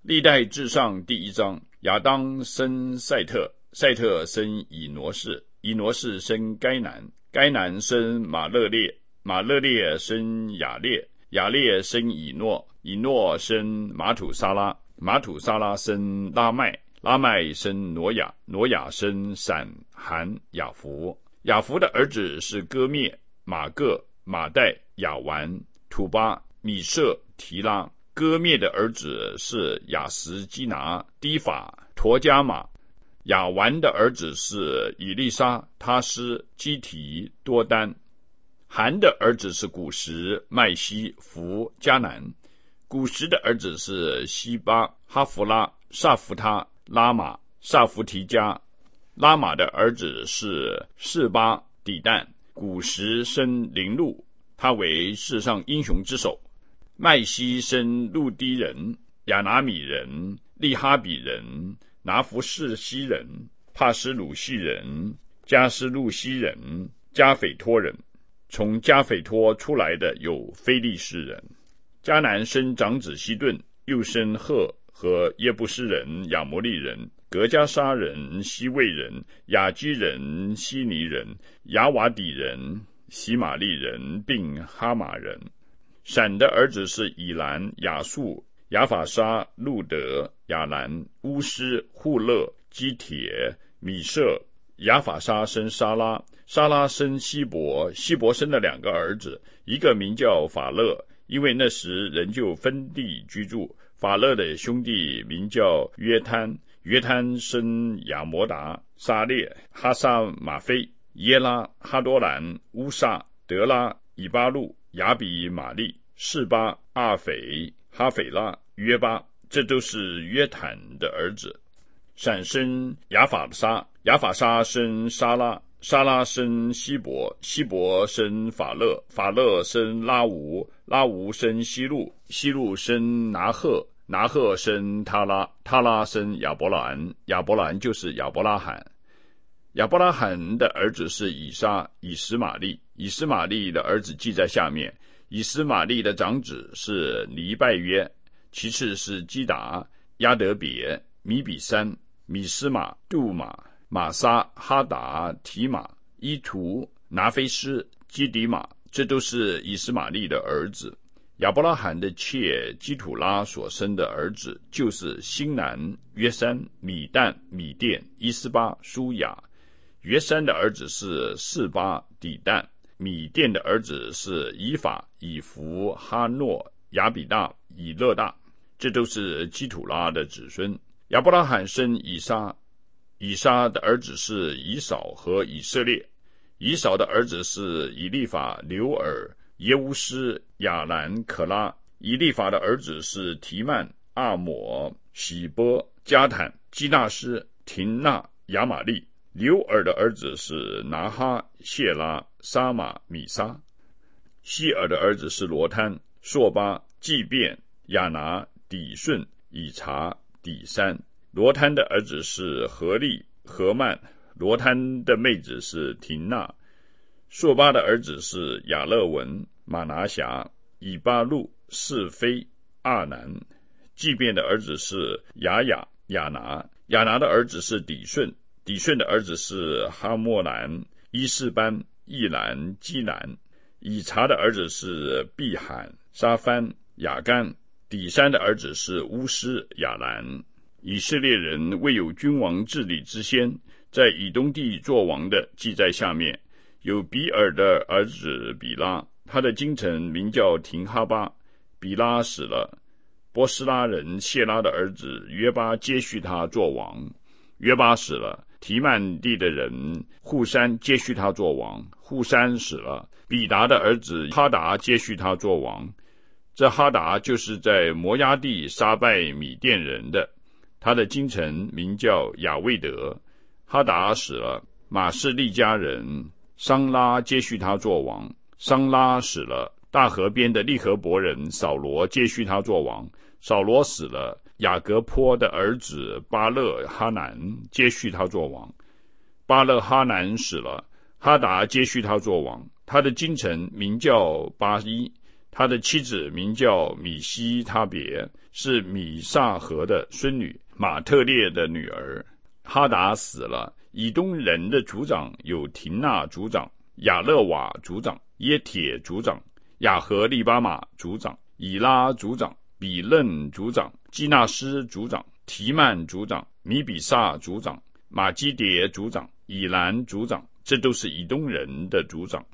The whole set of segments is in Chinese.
历代志上第1章，亚当生赛特，赛特生以挪士，以挪士生该南，该南生马勒列，马勒列生雅列，雅列生以诺，以诺生马土沙拉，马土沙拉生拉麦，拉麦生挪亚，挪亚生闪、含、雅弗。雅弗的儿子是歌灭、马各、马代、雅完、土巴、米舍、提拉。歌灭的儿子是雅什基拿、低法、陀加马。雅完的儿子是以利沙、他施、基提、多丹。含的儿子是古什、麦西、弗、迦南。古什的儿子是西巴、哈弗拉、萨弗他、拉玛、萨弗提加。拉玛的儿子是示巴、底但。古什生林路，他为世上英雄之首。麦西生路低人、亚拿米人、利哈比人、拿弗士西人、帕斯鲁西人、加斯路西人、加斐托人。从加斐托出来的有非利士人。迦南生长子西顿，又生赫和耶布斯人、亚摩利人、格加沙人、西魏人、雅基人、希尼人、亚瓦底人、西玛利人，并哈马人。闪的儿子是以兰、亚述、亚法沙、路德、亚兰、乌斯、户勒、基铁、米舍。亚法沙生沙拉，沙拉生希伯，希伯生了2个儿子，一个名叫法勒，因为那时人就分地居住。法勒的兄弟名叫约摊，约摊生亚摩达、沙列、哈萨马菲、耶拉、哈多兰、乌萨、德拉、以巴路、亚比玛利、示巴、阿斐、哈斐拉、约巴，这都是约坦的儿子。闪生亚法沙，亚法沙生沙拉，沙拉生希伯，希伯生法勒，法勒生拉吾，拉吾生希路，希路生拿赫，拿赫生他拉，他拉生亚伯兰，亚伯兰就是亚伯拉罕。亚伯拉罕的儿子是以撒、以实玛利，以实玛利的儿子记在下面。以实玛利的长子是尼拜约，其次是基达、亚德别、米比山、米斯马、杜马、玛撒、哈达、提马、伊图、拿菲斯、基底马，这都是以实玛利的儿子。亚伯拉罕的妾基土拉所生的儿子就是新南、约山、米但、米甸、伊斯巴、舒雅。约山的儿子是示巴、底但。米甸的儿子是以法、以弗、哈诺、亚比大、以勒大，这都是基土拉的子孙。亚伯拉罕生以撒，以撒的儿子是以扫和以色列。以扫的儿子是以利法、流尔、耶乌斯、亚兰、可拉。以利法的儿子是提曼、阿抹、喜波、加坦、基纳斯、廷纳、亚玛利。流尔的儿子是拿哈、谢拉、沙马、米沙。希尔的儿子是罗摊、朔巴、祭便、亚拿、底顺、以查、底山。罗摊的儿子是何利、何曼。罗摊的妹子是廷纳。朔巴的儿子是亚勒文、马拿辖、以巴路、是非、阿南。祭便的儿子是雅雅、亚拿。亚拿的儿子是底顺。底顺的儿子是哈莫兰、伊士班、易兰、基兰。以查的儿子是毕罕、沙番、雅干。底山的儿子是乌斯、亚兰。以色列人未有君王治理之先，在以东地作王的记在下面。有比尔的儿子比拉，他的京城名叫廷哈巴。比拉死了，波斯拉人谢拉的儿子约巴接续他作王。约巴死了，提曼地的人户山接续他作王。户山死了，比达的儿子哈达接续他作王。这哈达就是在摩押地杀败米甸人的，他的京城名叫亚卫德。哈达死了，马士利家人桑拉接续他作王。桑拉死了，大河边的利河伯人扫罗接续他作王。扫罗死了，雅各坡的儿子巴勒哈南接续他作王。巴勒哈南死了，哈达接续他作王。他的京城名叫巴伊， 他的妻子名叫米西他别，是米萨河的孙女，马特列的女儿。哈达死了，以东人的族长有廷纳族长、亚勒瓦族长、耶铁族长、亚和利巴马族长、以拉族长、比嫩族长、基纳斯族长、提曼族长、米比萨族长、马基迭族长、以兰族长，这都是以东人的族长。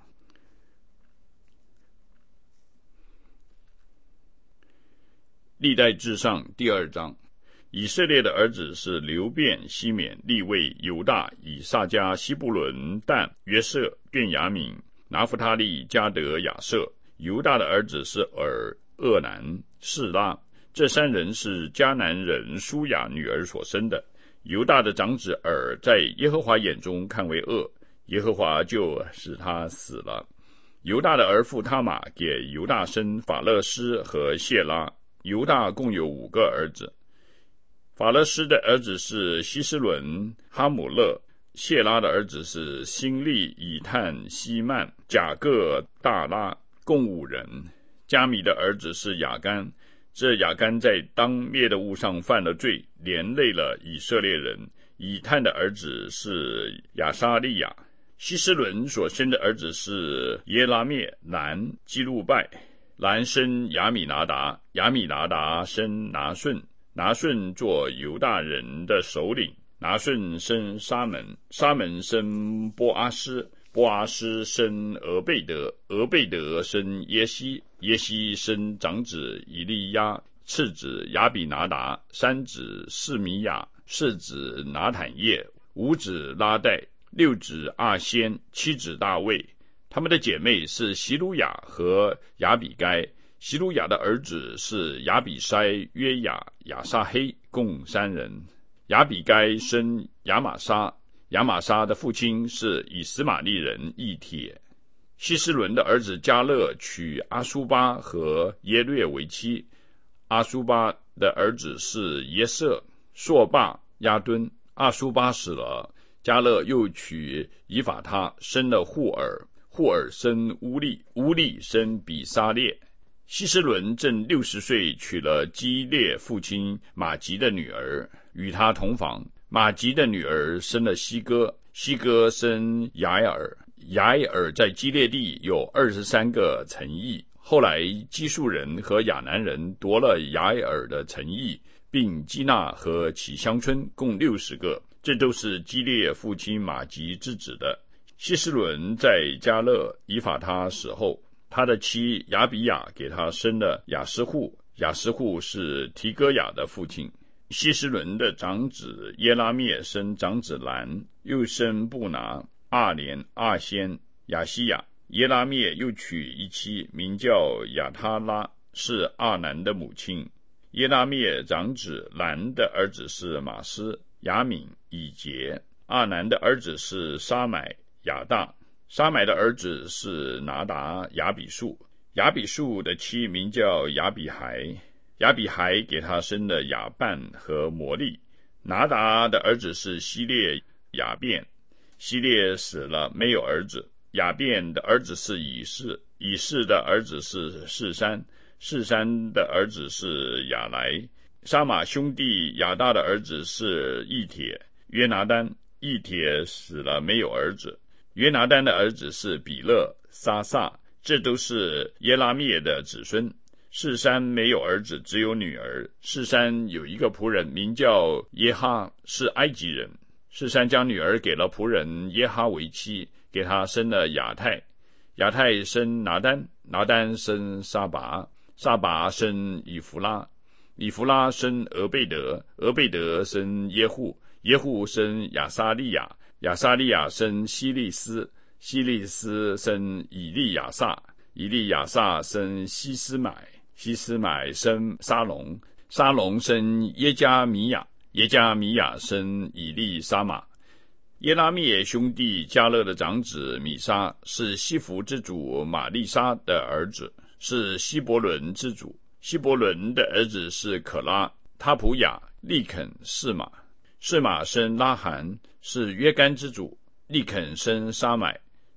历代志上第2章，以色列的儿子是流便、西缅、利未、犹大、以萨迦、西布伦、但、约瑟、便雅悯、拿弗他利、迦得、亚瑟。犹大的儿子是尔、厄南、示拉，这3人是迦南人舒雅女儿所生的。犹大的长子尔在耶和华眼中看为恶，耶和华就使他死了。犹大的儿妇他玛给犹大生法勒斯和谢拉。犹大共有5个儿子。法勒斯的儿子是希斯伦、哈姆勒，谢拉的儿子是辛利、以探、希曼、甲各、大拉，共5人。加米的儿子是雅干，这雅干在当灭的物上犯了罪，连累了以色列人。以探的儿子是亚沙利亚。希斯伦所生的儿子是耶拉灭、兰、基路拜。兰生亚米拿达，亚米拿达生拿顺，拿顺做犹大人的首领。拿顺生沙门，沙门生波阿斯，波阿斯生俄贝德，俄贝德生耶西，耶西生长子以利亚，次子亚比拿达，三子示米亚，四子拿坦叶，五子拉代，六子阿仙，七子大卫。他们的姐妹是希鲁雅和亚比该，希鲁雅的儿子是亚比筛、约雅、亚撒黑，共3人。亚比该生亚玛撒，亚玛撒的父亲是以斯玛利人以铁。希斯伦的儿子迦勒娶阿苏巴和耶略为妻，阿苏巴的儿子是耶色、朔巴、亚敦。阿苏巴死了，迦勒又娶以法他，生了户尔，户尔生乌利，乌利生比沙列。希斯伦正60岁，娶了基列父亲马吉的女儿，与他同房。马吉的女儿生了西哥，西哥生雅尔，雅尔在基列地有23个城邑。后来基述人和亚南人夺了雅尔的城邑，并基纳和其乡村，共60个，这都是基列父亲马吉之子的。希斯伦在迦勒以法他死后，他的妻亚比雅给他生了雅斯户，雅斯户是提戈雅的父亲。希斯伦的长子耶拉灭生长子兰，又生布拿、阿连、阿仙、亚西亚。耶拉灭又娶一妻，名叫亚他拉，是阿南的母亲。耶拉灭长子兰的儿子是马斯、雅敏、以杰。阿南的儿子是沙买、亚大。沙买的儿子是拿达、亚比树。亚比树的妻名叫亚比海，亚比海给他生了亚半和摩利。拿达的儿子是希列、亚便。希列死了，没有儿子。亚便的儿子是以士，以士的儿子是示珊，示珊的儿子是亚来。沙马兄弟亚大的儿子是以铁、约拿单，以铁死了，没有儿子。约拿单的儿子是比勒、撒撒，这都是耶拉灭的子孙。示珊没有儿子，只有女儿。示珊有一个仆人，名叫耶哈，是埃及人。示珊将女儿给了仆人耶哈为妻，给他生了亚太。亚太生拿单，拿单生沙拔，沙拔生以弗拉，以弗拉生俄贝德，俄贝德生耶户，耶户生亚撒利亚，亚撒利亚生希利斯，希利斯生以利亚撒，以利亚撒生希斯买，希斯买生沙龙，沙龙生耶加米亚，耶加米亚生以利沙玛。耶拉灭兄弟迦勒的长子米沙是西弗之主玛利沙的儿子，是希伯伦之主。希伯伦的儿子是可拉、他普雅、利肯、示玛。示玛生拉罕，是约干之主。利肯生沙买，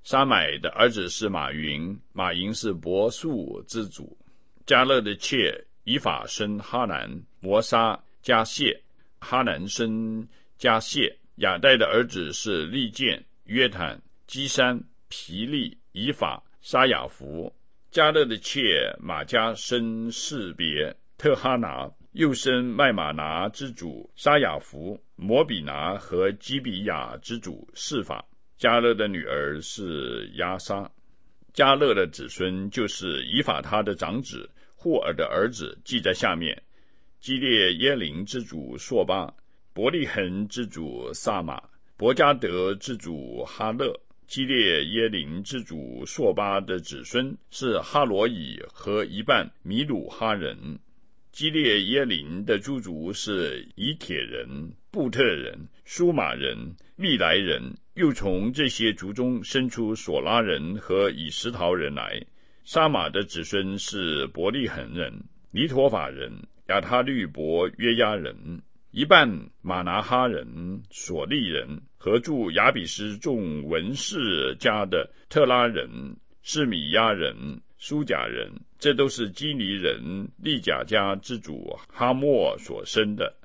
沙买的儿子是马云，马云是伯树之祖。迦勒的妾以法生哈南，摩沙加谢，哈南生加谢。亚代的儿子是利剑、约坦、基山、皮利、以法、沙雅弗。迦勒的妾马加生士别、特哈拿，又生麦马拿之主沙雅弗、摩比拿和基比亚之主示法。迦勒的女儿是亚莎。迦勒的子孙就是以法他的长子霍尔的儿子，记在下面：基列耶林之主朔巴，伯利恒之主撒马，伯加德之主哈勒。基列耶林之主朔巴的子孙是哈罗以和一半米鲁哈人。基列耶林的诸族是以铁人、布特人、舒马人、密来人，又从这些族中生出索拉人和以实陶人来。沙马的子孙是伯利恒人、尼陀法人、亚他律伯约押人，一半马拿哈人、索利人和住亚比斯众文士家的特拉人、示米亚人、苏甲人，这都是基尼人利甲家之主哈莫所生的。